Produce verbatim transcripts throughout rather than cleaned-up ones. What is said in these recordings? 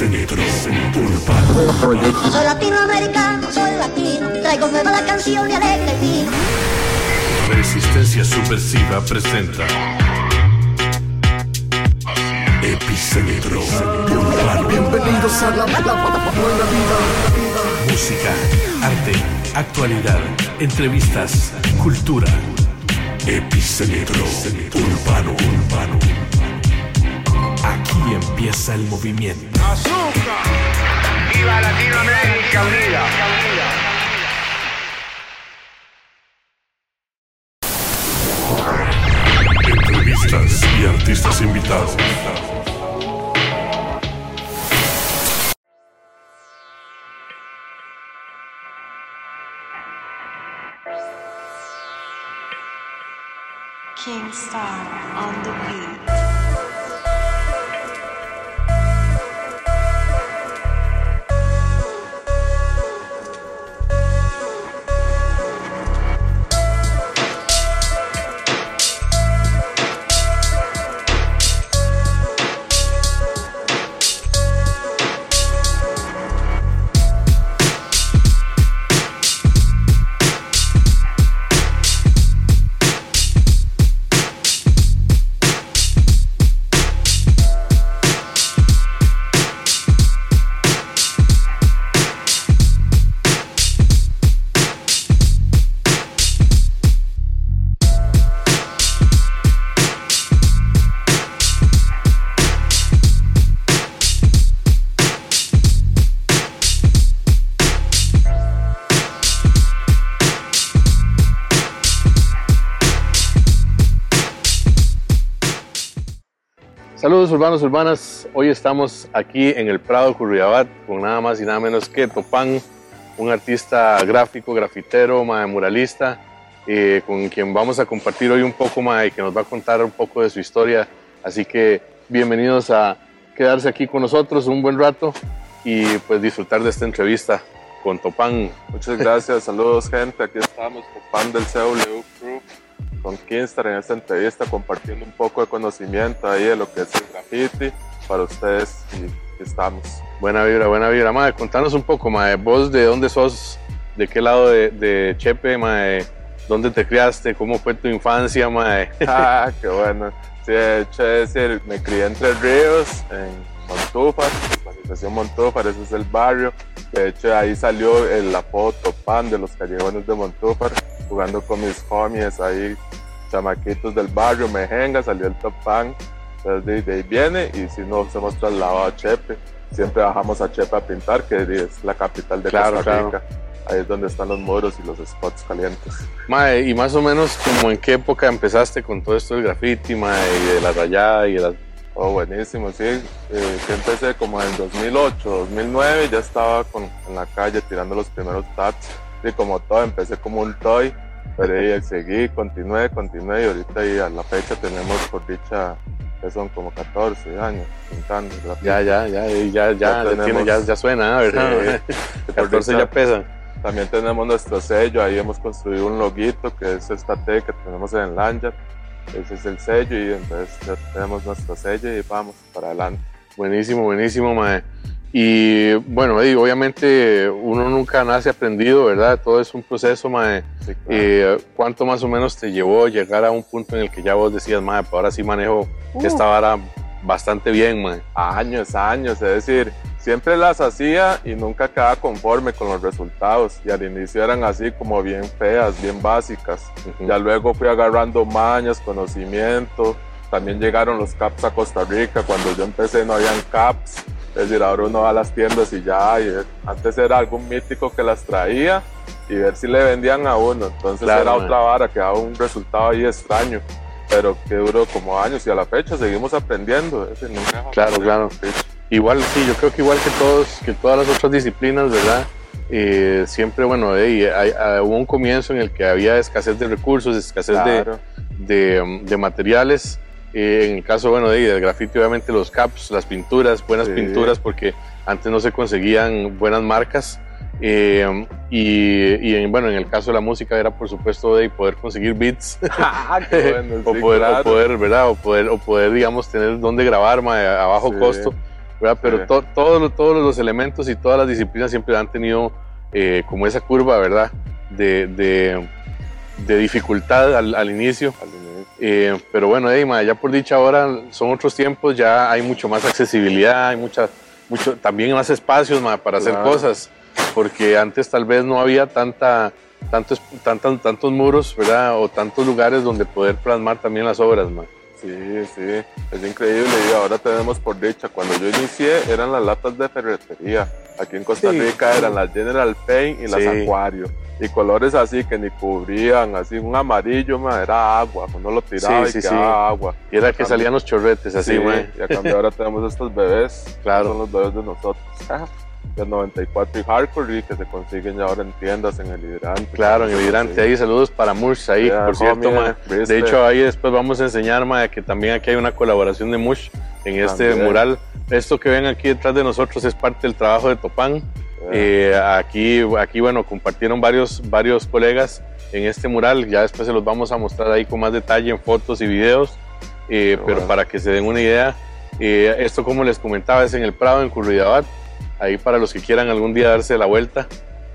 Epicentro Urbano. Soy latinoamericano, soy latino, traigo nueva la canción de alegre vino. Resistencia Subversiva presenta Epicentro Urbano. Bienvenidos a la buena vida. Música, arte, actualidad, entrevistas, cultura. Epicentro Urbano, Urbano. Aquí empieza el movimiento. ¡Azúcar! ¡Viva Latinoamérica Unida! Entrevistas y artistas invitados. King Star on the beat. Saludos urbanos, urbanas. Hoy estamos aquí en el Prado Curridabat con nada más y nada menos que Topán, un artista gráfico, grafitero, mae, muralista, eh, con quien vamos a compartir hoy un poco más y que nos va a contar un poco de su historia. Así que bienvenidos a quedarse aquí con nosotros un buen rato y pues disfrutar de esta entrevista con Topán. Muchas gracias, saludos gente, aquí estamos Topán del C W Crew con Kingstar en esta entrevista compartiendo un poco de conocimiento ahí de lo que es el graffiti para ustedes y aquí estamos. Buena vibra, buena vibra. Mae, contanos un poco, mae, vos de dónde sos, de qué lado de, de Chepe, mae, dónde te criaste, cómo fue tu infancia, mae. Ah, qué bueno. Sí, de hecho es decir, me crié en Tres Ríos, en Montúfar, urbanización Montúfar, ese es el barrio. De hecho ahí salió el apodo Topán de los callejones de Montúfar, jugando con mis homies ahí, chamaquitos del barrio, Mejenga, salió el Topán. Entonces de ahí viene y si nos hemos trasladado a Chepe, siempre bajamos a Chepe a pintar, que es la capital de Claro, Costa Rica. claro. Ahí es donde están los muros y los spots calientes. Mae, y más o menos como en qué época empezaste con todo esto del graffiti, mae, y de la rayada y de las... Oh, buenísimo, sí. Eh, yo empecé como en dos mil ocho, dos mil nueve, ya estaba con, en la calle tirando los primeros tats. Y como todo, empecé como un toy, pero ahí seguí, continué, continué y ahorita y a la fecha tenemos por dicha que son como catorce años pintando. Graffiti. Ya, ya, ya, ya, ya, ya, tenemos- tiene, ya, ya suena, ¿verdad? Sí. catorce ya pesa. También tenemos nuestro sello, ahí hemos construido un loguito que es esta T que tenemos en el lanyard. Ese es el sello y entonces ya tenemos nuestro sello y vamos para adelante. Buenísimo, buenísimo, mae. Y bueno, y obviamente uno nunca nace aprendido, ¿verdad? Todo es un proceso, mae. Sí, claro. Eh, ¿Cuánto más o menos te llevó llegar a un punto en el que ya vos decías, mae, pues ahora sí manejo esta vara bastante bien, mae? Años, años, es decir, siempre las hacía y nunca quedaba conforme con los resultados. Y al inicio eran así como bien feas, bien básicas. Ujú. Ya luego fui agarrando mañas, conocimiento. También llegaron los caps a Costa Rica. Cuando yo empecé no habían caps. Es decir, ahora uno va a las tiendas y ya, y antes era algún mítico que las traía y ver si le vendían a uno. Entonces Claro, era man. otra vara, que daba un resultado ahí extraño. Pero que duró como años y a la fecha seguimos aprendiendo. Es decir, nunca dejamos Claro, de claro. aprender. Igual, sí, yo creo que igual que todos, que todas las otras disciplinas, ¿verdad? Eh, siempre, bueno, eh, hay, hay, hubo un comienzo en el que había escasez de recursos, escasez Claro. de, de, de materiales. Eh, en el caso, bueno, de, del graffiti, obviamente los caps, las pinturas, buenas Sí. pinturas, porque antes no se conseguían buenas marcas. Eh, y, y en, bueno, en el caso de la música era por supuesto de poder conseguir beats Ah, qué bueno, o, sí, poder, claro. o poder, ¿verdad? O poder, o poder, digamos, tener dónde grabar ma, a bajo Sí. costo. ¿verdad? Pero Sí. to, todos, todos los elementos y todas las disciplinas siempre han tenido eh, como esa curva, ¿verdad? De, de, de dificultad al, al inicio. Al inicio. Eh, pero bueno, hey, ma, ya por dicha ahora son otros tiempos, ya hay mucho más accesibilidad, hay mucha, mucho, también más espacios, ma, para hacer Claro. cosas, porque antes tal vez no había tanta, tantos, tantos, tantos muros, ¿verdad? O tantos lugares donde poder plasmar también las obras, ma. Sí, sí, es increíble y ahora tenemos por dicha, cuando yo inicié eran las latas de ferretería, aquí en Costa Sí. Rica eran las General Paint y las Sí. Acuario, y colores así que ni cubrían, así un amarillo, ma, era agua, uno lo tiraba Sí, y sí, quedaba sí. agua. Y era que salían los chorretes, así, Sí, ma. y a cambio ahora tenemos estos bebés, Claro. son los bebés de nosotros, del noventa y cuatro y Hardcore y que se consiguen ya ahora en tiendas, en el hidrante. Claro, en el hidrante, Sí. ahí saludos para Mush, ahí, Ya, por cierto, homie, ma. ¿viste? De hecho, ahí después vamos a enseñar, ma, que también aquí hay una colaboración de Mush en este También. mural. Esto que ven aquí detrás de nosotros es parte del trabajo de Topán. Eh, aquí, aquí, bueno, compartieron varios, varios colegas en este mural, ya después se los vamos a mostrar ahí con más detalle en fotos y videos, eh, pero bueno. para que se den una idea, eh, esto como les comentaba es en el Prado, en Curridabat, ahí para los que quieran algún día darse la vuelta.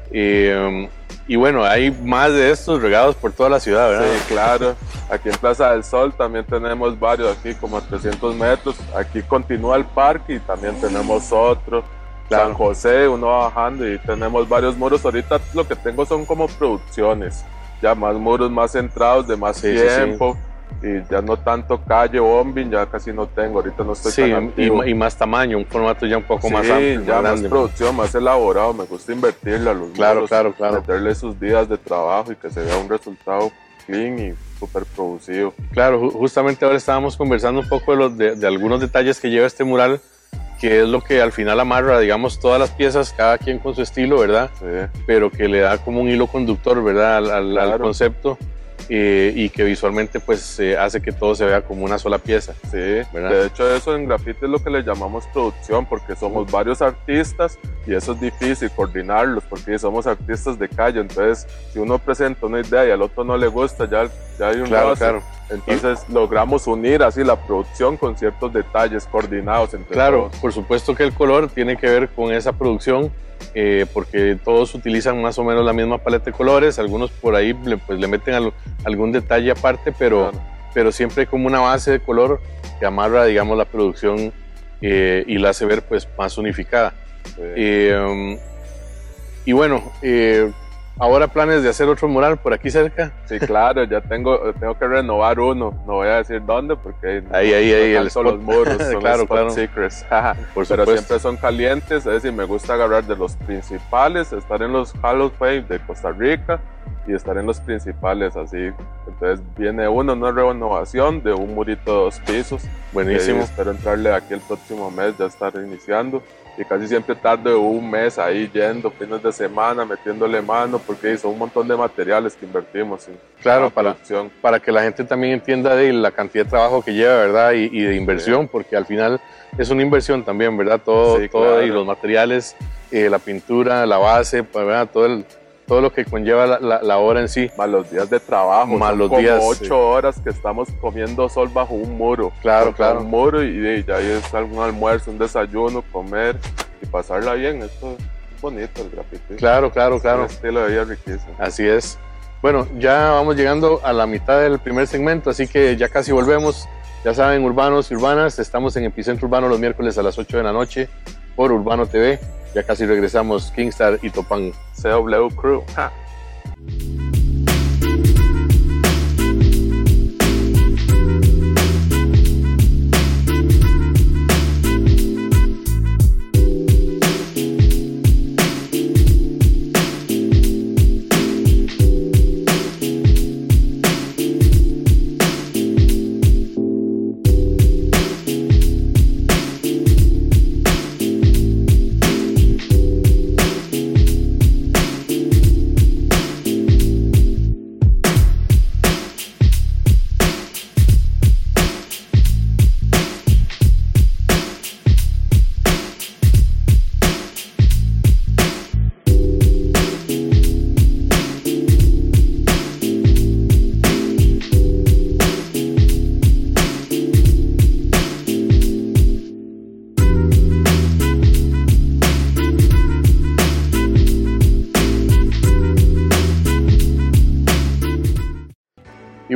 Eh, y bueno, hay más de estos regados por toda la ciudad, ¿verdad? Sí, claro. Aquí en Plaza del Sol también tenemos varios, aquí como a trescientos metros. Aquí continúa el parque y también tenemos otro. Claro. San José, uno bajando y tenemos varios muros. Ahorita lo que tengo son como producciones, ya más muros más centrados, de más Sí, sí, sí. tiempo. Y ya no tanto calle bombing, ya casi no tengo. Ahorita no estoy Sí, tan y, activo. y más tamaño, un formato ya un poco Sí, más amplio, ya más más grande. producción, más elaborado. Me gusta invertirle a los Claro, muros, claro, claro. meterle sus días de trabajo y que se vea un resultado clean y súper producido. Claro, ju- justamente ahora estábamos conversando un poco de, los, de, de algunos detalles que lleva este mural, que es lo que al final amarra, digamos, todas las piezas, cada quien con su estilo, ¿verdad? Sí. Pero que le da como un hilo conductor, ¿verdad? Al, al- al Claro. concepto eh, y que visualmente pues eh, hace que todo se vea como una sola pieza. Sí, ¿Verdad? de hecho eso en graffiti es lo que le llamamos producción porque somos varios artistas y eso es difícil coordinarlos porque somos artistas de calle, entonces si uno presenta una idea y al otro no le gusta ya, ya hay un Claro, roce. claro. Entonces logramos unir así la producción con ciertos detalles coordinados entre Claro, todos. por supuesto que el color tiene que ver con esa producción, eh, porque todos utilizan más o menos la misma paleta de colores, algunos por ahí le, pues, le meten al- algún detalle aparte, pero, Claro. pero siempre hay como una base de color que amarra, digamos, la producción eh, y la hace ver pues más unificada. Sí. Eh, um, y bueno, eh, ahora planes de hacer otro mural por aquí cerca. Sí, claro, ya tengo, tengo que renovar uno, no voy a decir dónde porque Ahí, ahí, ahí, el son spot. los muros, son Claro, spot claro. secrets. Por Pero supuesto. siempre son calientes, es decir, me gusta agarrar de los principales, estar en los Hall of Fame de Costa Rica y estar en los principales así. Entonces viene uno, una renovación de un murito de dos pisos. Buenísimo. Que espero entrarle aquí el próximo mes, ya estar iniciando. Y casi siempre tardo un mes ahí yendo, fines de semana, metiéndole mano, porque son un montón de materiales que invertimos en Claro, la para, producción. para que la gente también entienda de la cantidad de trabajo que lleva, ¿verdad? Y, y de inversión, porque al final es una inversión también, ¿verdad? Todo, Sí, todo claro. y los materiales, eh, la pintura, la base, pues, ¿verdad? Todo, el, todo lo que conlleva la, la, la obra en sí. Más los días de trabajo, Más son los como días, ocho sí. horas que estamos comiendo sol bajo un muro. Claro, Bajo claro. Un muro y, y ya ahí es algún almuerzo, un desayuno, comer y pasarla bien. Esto es bonito el graffiti. Claro, claro, claro. Un estilo de vida riquísimo. Así es. Bueno, ya vamos llegando a la mitad del primer segmento, así que ya casi volvemos. Ya saben, urbanos y urbanas, estamos en Epicentro Urbano los miércoles a las ocho de la noche por Urbano T V. Ya casi regresamos, Kingstar y Topán. C W Crew. Ja.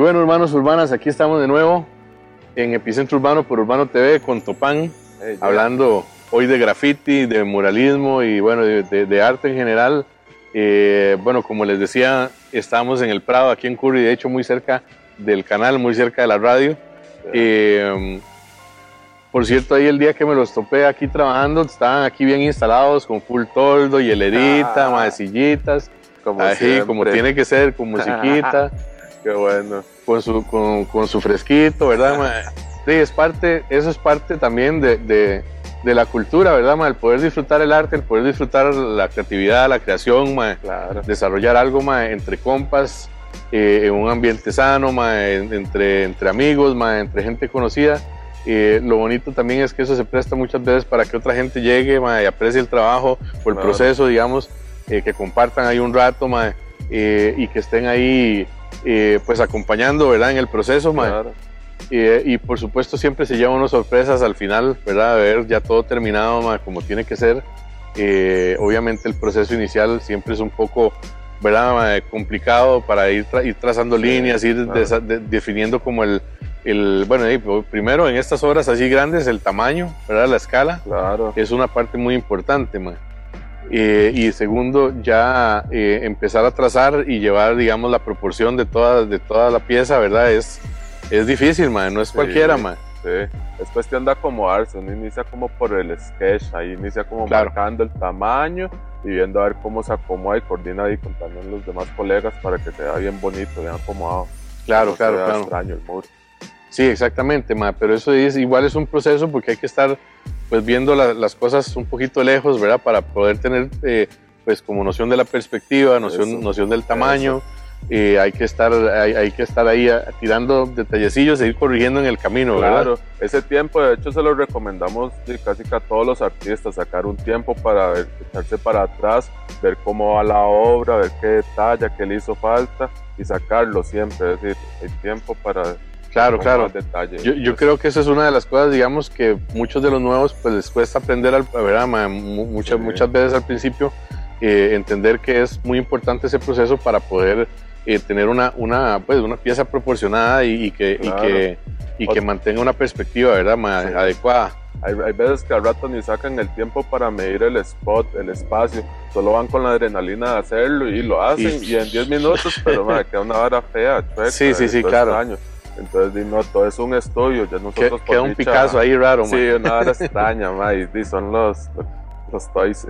bueno, hermanos urbanas, aquí estamos de nuevo en Epicentro Urbano por Urbano T V con Topán, hey, hablando hoy de graffiti, de muralismo y bueno, de, de, de arte en general. Eh, bueno, como les decía, estamos en el Prado, aquí en Curry, de hecho muy cerca del canal, muy cerca de la radio. Eh, por cierto, ahí el día que me los topé aquí trabajando, estaban aquí bien instalados con full toldo, hielerita, ah, masillitas, como, así, como tiene que ser, con musiquita. Qué bueno. Con su, con, con su fresquito, ¿verdad? Ma? Sí, es parte, eso es parte también de, de, de la cultura, ¿verdad? Ma? El poder disfrutar el arte, el poder disfrutar la creatividad, la creación, ma? Claro. Desarrollar algo ma? Entre compas, eh, en un ambiente sano, ma? Entre, entre amigos, ma? Entre gente conocida. Eh, lo bonito también es que eso se presta muchas veces para que otra gente llegue ma? Y aprecie el trabajo o el claro. proceso, digamos, eh, que compartan ahí un rato ma? Eh, y que estén ahí eh, pues acompañando, ¿verdad? En el proceso, ma? Claro. Eh, y por supuesto siempre se llevan unas sorpresas al final, ¿verdad? De ver ya todo terminado ma? Como tiene que ser. Eh, obviamente el proceso inicial siempre es un poco, ¿verdad? Ma? Complicado para ir, tra ir trazando sí, líneas, ir claro. de de definiendo como el El, bueno, primero en estas obras así grandes, el tamaño, ¿verdad? La escala, claro. es una parte muy importante, man. Eh, y segundo, ya eh, empezar a trazar y llevar, digamos, la proporción de toda, de toda la pieza, ¿verdad? Es, es difícil, man, no es sí, cualquiera, man. Sí, es cuestión de acomodarse, uno inicia como por el sketch, ahí inicia como claro. marcando el tamaño y viendo a ver cómo se acomoda y coordina ahí con también los demás colegas para que se vea bien bonito, bien acomodado. Claro, no claro, se vea claro. extraño el muro. Sí, exactamente, ma, pero eso es, igual es un proceso porque hay que estar pues viendo la, las cosas un poquito lejos, ¿verdad? Para poder tener eh, pues como noción de la perspectiva, noción, noción del tamaño, eh, hay, que estar, hay, hay que estar ahí a, tirando detallecillos e ir corrigiendo en el camino, ¿verdad? Claro, ese tiempo de hecho se lo recomendamos casi que a todos los artistas, sacar un tiempo para ver, echarse para atrás, ver cómo va la obra, ver qué detalle, qué le hizo falta y sacarlo siempre, es decir, hay tiempo para... Claro, claro. Yo, yo creo que esa es una de las cosas, digamos, que muchos de los nuevos pues les cuesta aprender, al, ¿verdad? Muchas, sí. muchas veces al principio, eh, entender que es muy importante ese proceso para poder eh, tener una, una, pues, una pieza proporcionada y, y, que, claro. y, que, y que mantenga una perspectiva, ¿verdad? Ma, sí. adecuada. Hay, hay veces que al rato ni sacan el tiempo para medir el spot, el espacio, solo van con la adrenalina de hacerlo y lo hacen y, y en diez minutos, pero ma, queda una vara fea, chueca, sí, sí, sí, claro. Extraño. Entonces, no, todo es un estudio, ya nosotros queda un dicha, Picasso ahí raro, sí, man. Una hora extraña, ma, y, y son los, los toys,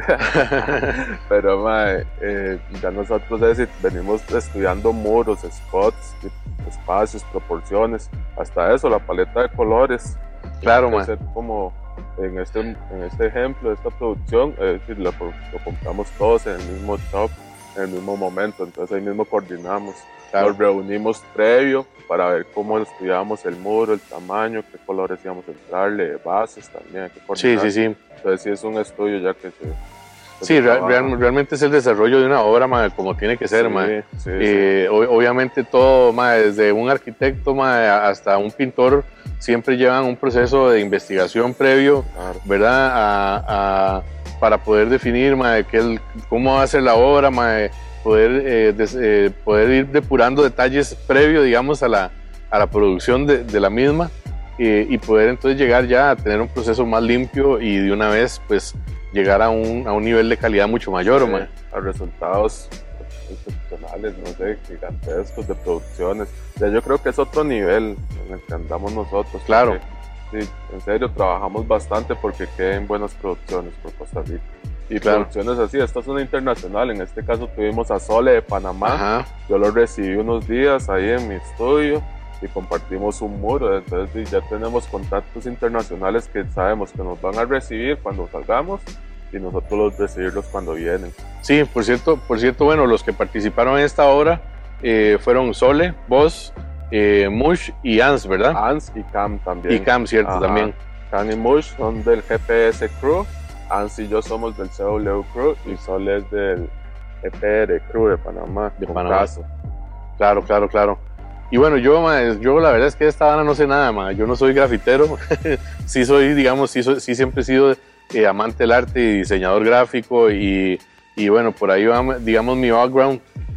pero ma, eh, ya nosotros es decir, venimos estudiando muros, spots, espacios, proporciones, hasta eso, la paleta de colores, claro, ma. Ser como en este, en este ejemplo, esta producción, es decir, lo, lo compramos todos en el mismo shop, en el mismo momento, entonces ahí mismo coordinamos. Claro. Nos reunimos previo para ver cómo estudiábamos el muro, el tamaño, qué colores íbamos a entrarle, bases también. Hay que sí, sí, sí. Entonces sí es un estudio ya que se... Que sí, se real, real, realmente es el desarrollo de una obra, ma, como tiene que ser. Sí, ma. Sí, eh, sí. Obviamente todo, ma, desde un arquitecto ma, hasta un pintor, siempre llevan un proceso de investigación previo, claro. ¿verdad? A, a, para poder definir ma, que el, cómo va a ser la obra, ma, Poder, eh, des, eh, poder ir depurando detalles previo, digamos, a la, a la producción de, de la misma eh, y poder entonces llegar ya a tener un proceso más limpio y de una vez, pues, llegar a un, a un nivel de calidad mucho mayor, sí, a resultados excepcionales, no sé, gigantescos de producciones. O sea, yo creo que es otro nivel en el que andamos nosotros. Claro. Porque, sí, en serio, trabajamos bastante porque queden buenas producciones por Costa Rica. Y claro. producciones así, esta es una internacional, en este caso tuvimos a Sole de Panamá, Ajá. yo lo recibí unos días ahí en mi estudio y compartimos un muro, entonces ya tenemos contactos internacionales que sabemos que nos van a recibir cuando salgamos y nosotros los recibirlos cuando vienen. Sí, por cierto, por cierto bueno, los que participaron en esta obra eh, fueron Sole, vos, eh, Mush y Ans, ¿verdad? Ans y Cam también. Y Cam, cierto, Ajá. también. Cam y Mush son del G P S Crew. Ans y yo somos del C W Crew y Sol es del E P R Crew de Panamá. De Panamá. Caso. Claro, claro, claro. Y bueno, yo, ma, yo la verdad es que de esta banda no sé nada, ma. Yo no soy grafitero. sí soy, digamos, sí, soy, sí siempre he sido eh, amante del arte y diseñador gráfico y, y bueno, por ahí va, digamos, mi background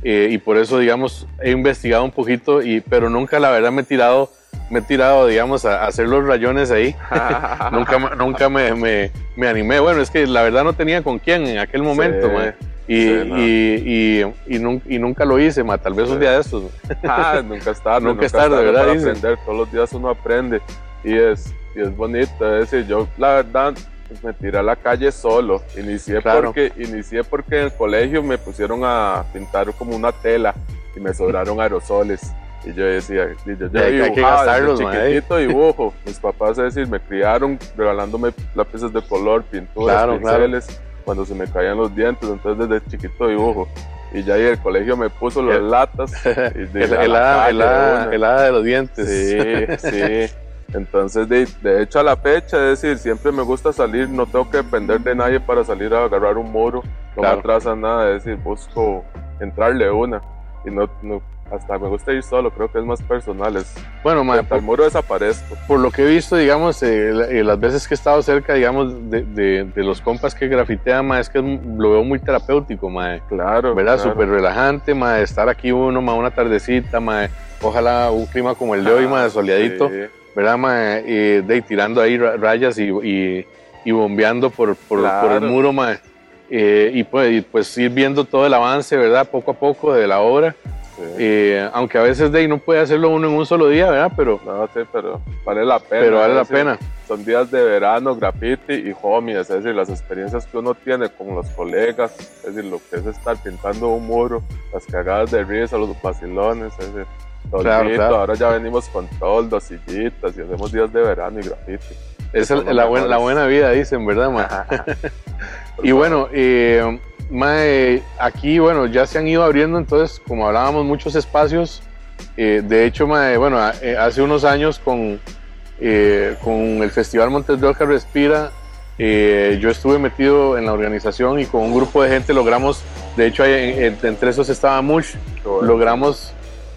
eh, y por eso, digamos, he investigado un poquito, y, pero nunca, la verdad, me he tirado, me he tirado, digamos, a, a hacer los rayones ahí. nunca nunca me, me, me animé. Bueno, es que la verdad no tenía con quién en aquel momento, Sí. mae. Y, Sí, no. y, y, y, nun- y nunca lo hice, ma. Tal vez un día de estos. Ah, nunca es tarde, Nunca es tarde, ¿verdad? para Dicen. aprender, todos los días uno aprende y es, y es bonito. Es decir, yo la verdad pues, me tiré a la calle solo. Inicié, Claro. porque, inicié porque en el colegio me pusieron a pintar como una tela y me sobraron aerosoles. Y yo decía, y yo Y ya hay que- hay que dibujaba, gastarlos, desde ma, ¿eh? chiquitito dibujo. Mis papás, es decir, me criaron regalándome lápices de color, pinturas, Claro, claro. pinceles, cuando se me caían los dientes, entonces desde chiquito dibujo. Y ya ahí el colegio me puso las El- latas. Y El, dije, a el, la hada- calle el de hada- una. el hada de los dientes. Sí, sí. Entonces, de, de hecho, a la fecha, es decir, siempre me gusta salir, no tengo que depender de nadie para salir a agarrar un muro, no Claro. me atrasa nada, es decir, busco entrarle una. Y no, no, hasta me gusta ir solo, creo que es más personal. Es, Bueno, ma, frente al muro desaparezco. por lo que he visto, digamos, eh, la- eh, las veces que he estado cerca, digamos, de, de, de los compas que grafitean, ma, es que es m- lo veo muy terapéutico, ma, Claro. ¿verdad? claro. Súper relajante, ma, estar aquí uno, ma, una tardecita, ma, ojalá un clima como el de hoy, ma, soleadito, Sí, ¿verdad, ma? Eh, de, tirando ahí ra- rayas y, y, y bombeando por, por, Claro. por el muro, ma, eh, y, pues, y pues ir viendo todo el avance, ¿verdad? Poco a poco de la obra. sí. Eh, aunque a veces de ahí no puede hacerlo uno en un solo día, ¿verdad? Pero, No, sí, pero vale la pena. pero vale es la decir, pena. Son días de verano, graffiti y homies, es decir, las experiencias que uno tiene con los colegas, es decir, lo que es estar pintando un muro, las cagadas de risa, los vacilones, es decir, toldito, Claro, claro. ahora ya venimos con toldos, sillitas y hacemos días de verano y graffiti. Es Son el- los la, buena, la mejores. buena vida, dicen, ¿verdad, ma? Y bueno, eh, mae, aquí, bueno, ya se han ido abriendo, entonces, como hablábamos, muchos espacios. Eh, de hecho, mae, bueno, a- eh, hace unos años con, eh, con el Festival Montes de Oca Respira, eh, yo estuve metido en la organización y con un grupo de gente logramos, de hecho, ahí en- en- entre esos estaba Mush, Qué bueno. logramos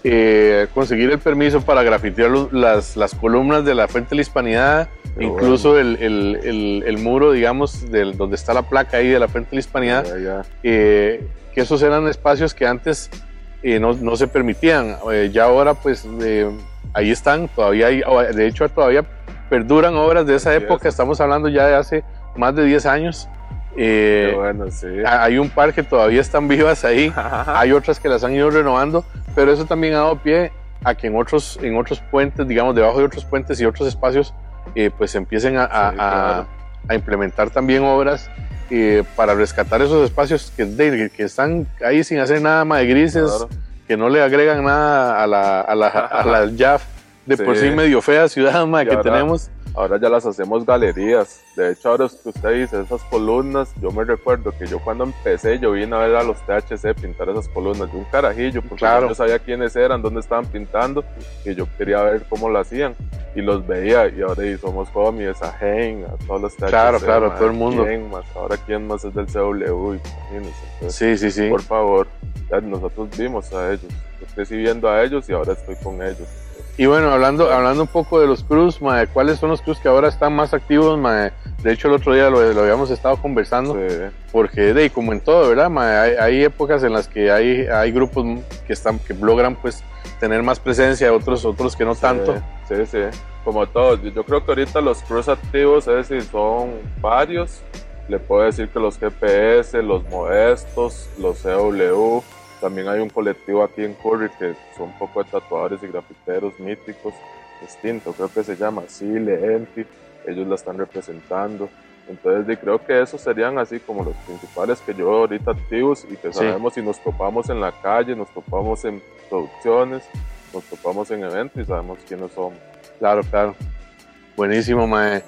eh, conseguir el permiso para grafitear los- las, las columnas de la Fuente de la Hispanidad, Qué incluso el, el, el, el muro, digamos, del, donde está la placa ahí de la Fuente de la Hispanidad, Ya, ya. eh, que esos eran espacios que antes eh, no, no se permitían. Eh, ya ahora, pues, eh, ahí están, todavía hay, de hecho, todavía perduran obras de esa Así época, es. estamos hablando ya de hace más de diez años. Eh, Qué bueno, sí. hay un par que todavía están vivas ahí, hay otras que las han ido renovando, pero eso también ha dado pie a que en otros, en otros puentes, digamos, debajo de otros puentes y otros espacios, eh, pues empiecen a, a- Sí, claro. a- a implementar también obras eh, para rescatar esos espacios que, de- que están ahí sin hacer nada más de grises, Claro. que no le agregan nada a la, a la, a la ya de por Sí. sí medio fea ciudad ma, Y que ahora- tenemos. Ahora ya las hacemos galerías. De hecho, ahora que usted dice esas columnas, yo me recuerdo que yo cuando empecé, yo vine a ver a los T H C pintar esas columnas de un carajillo, porque Claro. yo no sabía quiénes eran, dónde estaban pintando, y yo quería ver cómo lo hacían. Y los veía, y ahora y somos homies, a Hein, a todos los T H C. Claro, claro, ma, todo el mundo. ¿quién más? Ahora quién más es del C W, imagínense. Entonces, Sí, sí, sí. por favor, ya nosotros vimos a ellos. Yo crecí viendo a ellos y ahora estoy con ellos. Y bueno, hablando, hablando un poco de los crews, mae, ¿cuáles son los crews que ahora están más activos? Mae? De hecho, el otro día lo, lo habíamos estado conversando, Sí. porque de, como en todo, ¿verdad? Mae? Hay, hay épocas en las que hay, hay grupos que, están, que logran pues, tener más presencia, otros, otros que no tanto. Sí, sí, sí. Como todos. Yo yo creo que ahorita los crews activos, es decir, son varios. Le puedo decir que los G P S, los Modestos, los C W. También hay un colectivo aquí en Curry que son un poco de tatuadores y grafiteros míticos, distinto, creo que se llama Sile, Enti. Ellos la están representando. Entonces, de- creo que esos serían así como los principales que yo veo ahorita activos y que Sí. sabemos si nos topamos en la calle, nos topamos en producciones, nos topamos en eventos y sabemos quiénes somos. Claro, claro. Buenísimo, mae.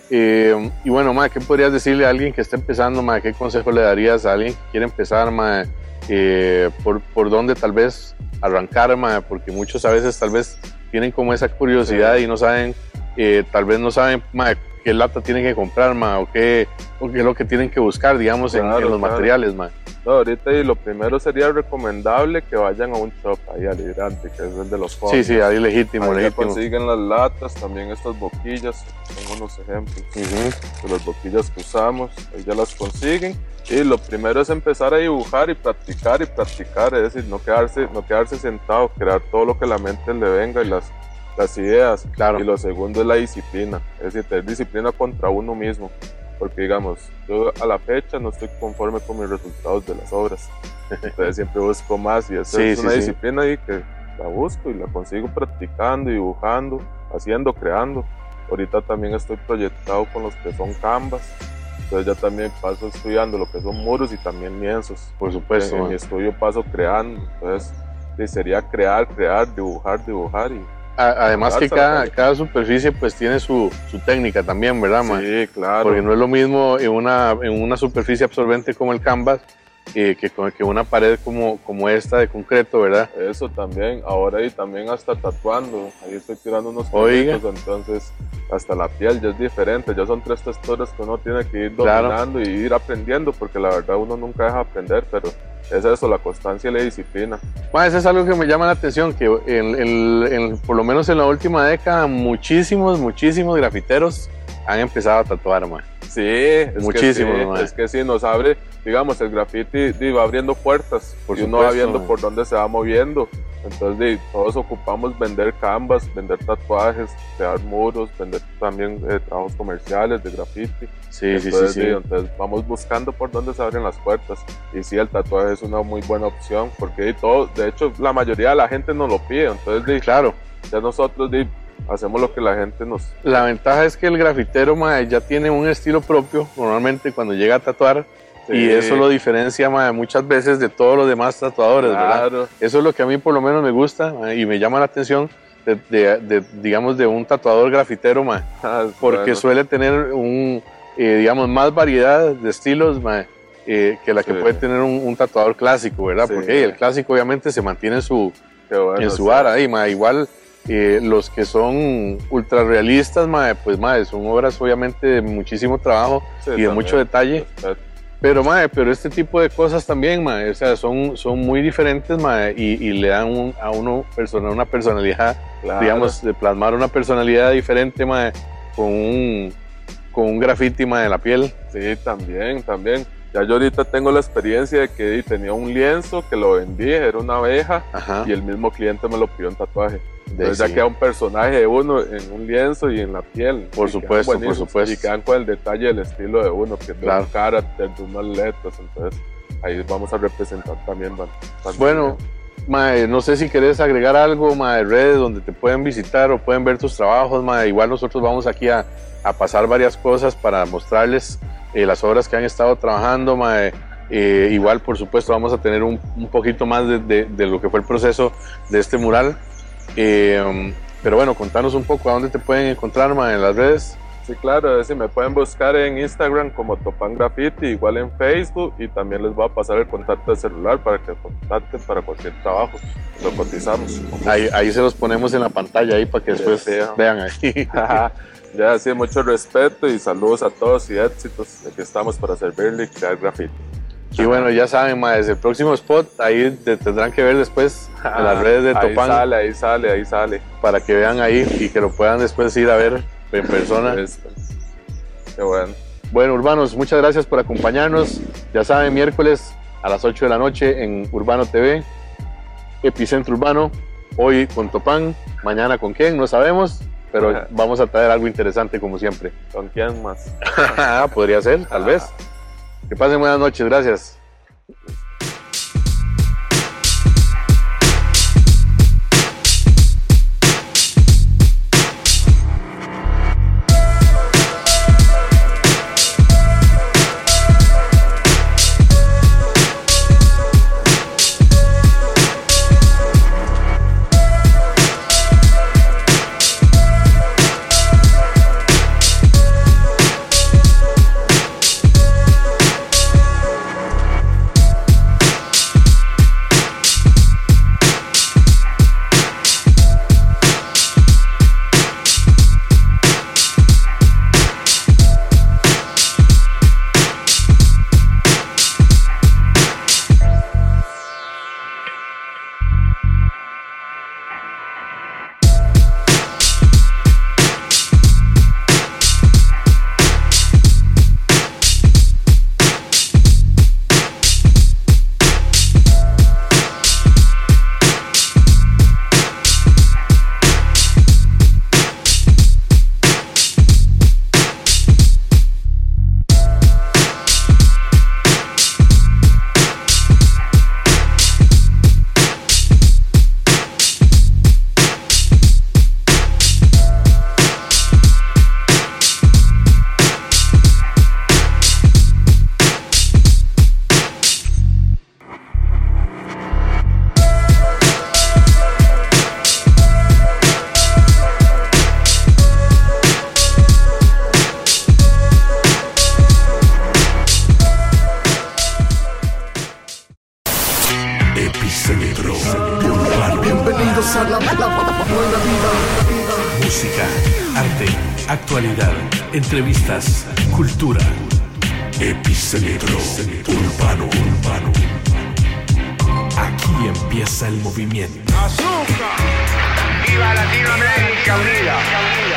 Eh, y bueno, mae, ¿qué podrías decirle a alguien que está empezando, mae? ¿Qué consejo le darías a alguien que quiere empezar, mae? Eh, por, ¿Por dónde tal vez arrancar, mae? Porque muchos a veces tal vez tienen como esa curiosidad Sí. y no saben, eh, tal vez no saben, mae, qué lata tienen que comprar, mae, o qué, o qué es lo que tienen que buscar, digamos, en- en, Claro, los claro. materiales, mae. No, ahorita y lo primero sería recomendable que vayan a un shop ahí al hidrante, que es el de los Sí, fondos. sí, ahí legítimo, Ahí ya legítimo. consiguen las latas, también estas boquillas, tengo unos ejemplos Ujú. de las boquillas que usamos, ahí ya las consiguen. Y lo primero es empezar a dibujar y practicar y practicar, es decir, no quedarse, no quedarse sentado, crear todo lo que la mente le venga y las, las ideas. Claro. Y lo segundo es la disciplina, es decir, tener disciplina contra uno mismo. Porque digamos, yo a la fecha no estoy conforme con mis resultados de las obras. Entonces siempre busco más y esa Sí, es sí, una sí. disciplina ahí que la busco y la consigo practicando, dibujando, haciendo, creando. Ahorita también estoy proyectado con los que son canvas. Entonces ya también paso estudiando lo que son muros y también lienzos. Por supuesto. En, en ma. mi estudio paso creando. Entonces sí, sería crear, crear, dibujar, dibujar y A- Además que Darse la cada, talla. cada superficie pues tiene su, su técnica también, ¿verdad, ma? sí, claro. Porque no es lo mismo en una, en una superficie absorbente como el canvas eh, que, con- que una pared como, como esta de concreto, ¿verdad? Eso también, ahora y también hasta tatuando, ahí estoy tirando unos Oiga. puntitos, entonces hasta la piel ya es diferente, ya son tres texturas que uno tiene que ir Claro. dominando y ir aprendiendo, porque la verdad uno nunca deja de aprender, pero es eso, la constancia y la disciplina. Ma, eso es algo que me llama la atención, que en- en- en- por lo menos en la última década muchísimos, muchísimos grafiteros han empezado a tatuar, ma. Sí, es Muchísimo, que sí, mae. es que sí, nos abre, digamos, el graffiti di, va abriendo puertas, Por y uno va supuesto, viendo mae. por dónde se va moviendo. Entonces di, todos ocupamos vender canvas, vender tatuajes, crear muros, vender también eh, trabajos comerciales de graffiti. Sí, sí, sí, entonces, sí. di, entonces vamos buscando por dónde se abren las puertas. Y sí, el tatuaje es una muy buena opción, porque di, todo, de hecho la mayoría de la gente nos lo pide, entonces di, Claro. ya nosotros di, hacemos lo que la gente nos... La ventaja es que el grafitero, ma, ya tiene un estilo propio normalmente cuando llega a tatuar y Sí. eso lo diferencia, ma, muchas veces de todos los demás tatuadores, ¿verdad? Claro. Eso es lo que a mí por lo menos me gusta, ma, y me llama la atención de, de- de, digamos, de un tatuador grafitero, ma, Ah, porque bueno. suele tener un, eh, digamos, más variedad de estilos, ma, eh, que la que Sí. puede tener un, un tatuador clásico, ¿verdad? Sí. Porque hey, el clásico obviamente se mantiene en su, Qué bueno, en su sí. vara ahí, ma, igual eh, los que son ultra realistas, ma, pues ma, son obras obviamente de muchísimo trabajo Sí, y de también. mucho detalle, Respeto. pero ma, pero este tipo de cosas también, ma, o sea, son, son muy diferentes, ma, y, y le dan un- a uno persona, una personalidad, Claro. digamos, de plasmar una personalidad diferente, ma, con un, con un graffiti, ma, de la piel. Sí, también, también. Ya yo ahorita tengo la experiencia de que di, tenía un lienzo que lo vendí, era una abeja, Ajá. y el mismo cliente me lo pidió en tatuaje. Entonces sí. ya queda un personaje de uno en un lienzo y en la piel. Por Y quedan supuesto, por buenísimos. supuesto. Y quedan con el detalle del estilo de uno, que tiene Claro. un carácter, de unas letras, entonces ahí vamos a representar también. van- van- Bueno, mae, no sé si querés agregar algo, mae, redes donde te pueden visitar o pueden ver tus trabajos, mae. Igual nosotros vamos aquí a, a pasar varias cosas para mostrarles eh, las obras que han estado trabajando, mae. Eh, igual, por supuesto, vamos a tener un, un poquito más de, de- de lo que fue el proceso de este mural. Eh, pero bueno, contanos un poco a dónde te pueden encontrar, mae, en las redes. Sí, claro, es decir, me pueden buscar en Instagram como Topan Graffiti, igual en Facebook, y también les voy a pasar el contacto de celular para que contacten para cualquier trabajo. Lo cotizamos. Ahí, ahí se los ponemos en la pantalla ahí para que después Sí, sí. vean ahí. Ya, sí, mucho respeto y saludos a todos y éxitos. Aquí estamos para servirle y crear graffiti. Y bueno, ya saben, ma, desde el próximo spot, ahí te tendrán que ver después en las redes de Ahí Topan sale, ahí sale, ahí sale. para que vean ahí y que lo puedan después ir a ver en persona. Esto. Qué bueno. Bueno, urbanos, muchas gracias por acompañarnos. Ya saben, miércoles a las ocho de la noche en Urbano T V, Epicentro Urbano. Hoy con Topan, mañana con quién, no sabemos, pero Ajá. vamos a traer algo interesante como siempre. ¿Con quién más? Podría ser, tal vez. Que pasen buenas noches, gracias. actualidad, entrevistas, cultura. Epicentro Urbano Urbano. Aquí empieza el movimiento. ¡Azúcar! ¡Viva Latinoamérica Unida!